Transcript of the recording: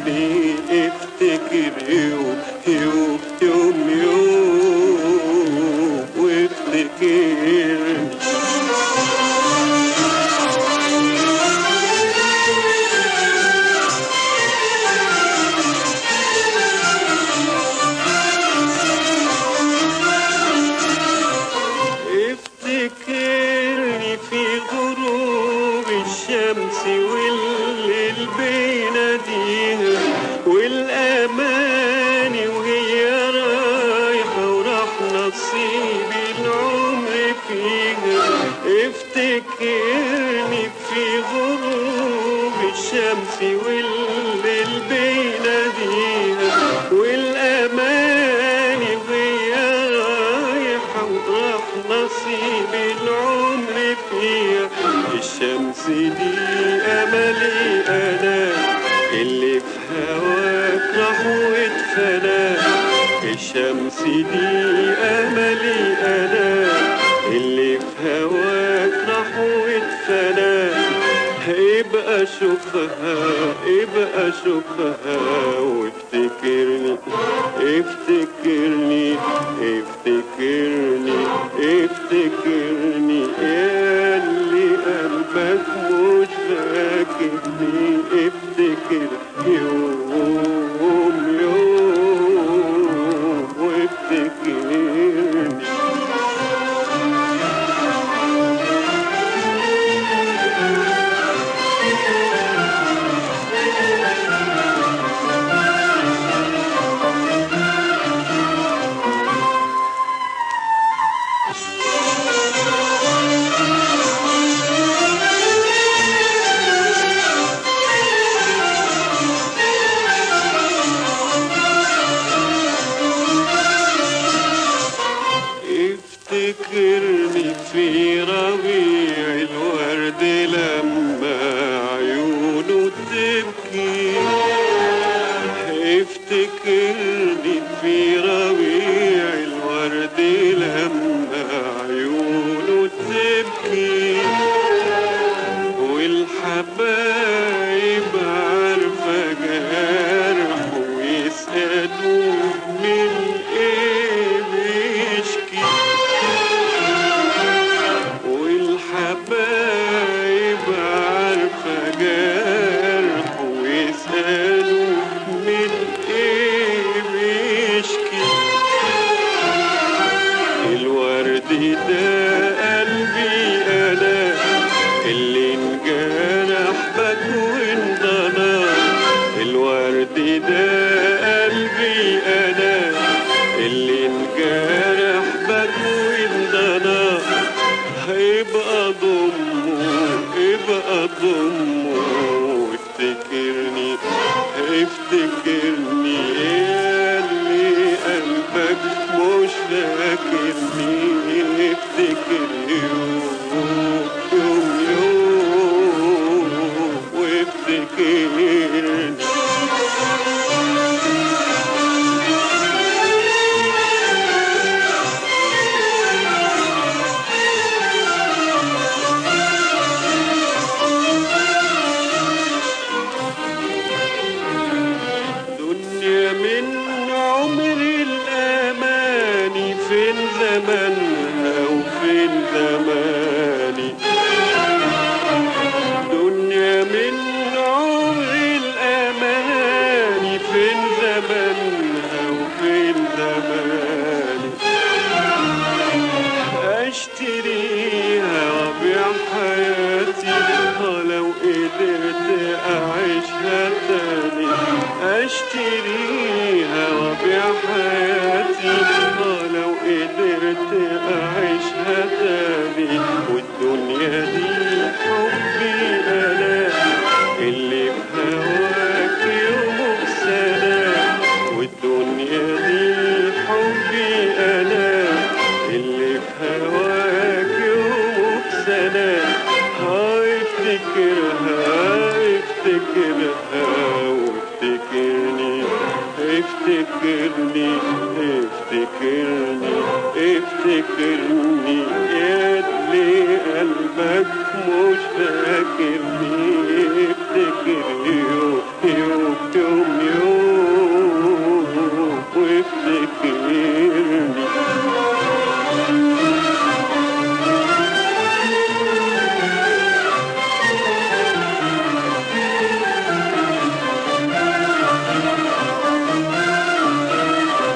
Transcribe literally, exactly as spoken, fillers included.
افتكرني افتكر يوم يوم يوم يوم وافتكرني. افتكرني في غروب الشمس والليل بيناديها والأماني وهي رايحة وراح نصيب العمر فيها. افتكرني في غروب الشمس والليل بيناديها والأماني وهي رايحة وراح نصيب العمر فيها. الشمس دي أملي أنا اللي في هواك راح واتفنى. الشمس دي أملي أنا اللي في هواك راح واتفنى. ابقى شوفها ابقى شوفها وافتكرني افتكرني افتكرني افتكرني ياللي قلبك مش فاكرني. افتكر يوم يوم وافتكرني. افتكرني في ربيع الورد لما عيونه تبكي. افتكرني في ربيع الورد لما عيونه تبكي والحبايب عارفة جرح ويسألوا من ايه بيشكي. والحبايب عارفة جرح ويسألوا من ايه بيشكي. الورد ده قلبي انا اللي انجرح بك وانضنى. الورد ده قلبي انا اللي انجرح بك وانضنى. ابقى ضمه ابقى ضمه وافتكرني افتكرني ياللي قلبك مش فاكرني. افتكر يوم يوم يوم وافتكرني. من عمر الأماني فين زمانها وفين زماني. دنيا من عمر الأماني فين زمانها وفين زماني. أشتريها وأبيع حياتي لو قدرت أعيشها تاني. أشتريها وأبيع حياتي لو قدرت أعيشها تاني. والدنيا دي حبي أنا اللي في هواك يوم سنة. والدنيا دي حبي أنا اللي في هواك يوم سنة. افتكرها افتكرها وافتكرني افتكرني افتكرني افتكرني ياللي قلبك مش فاكرني. افتكرني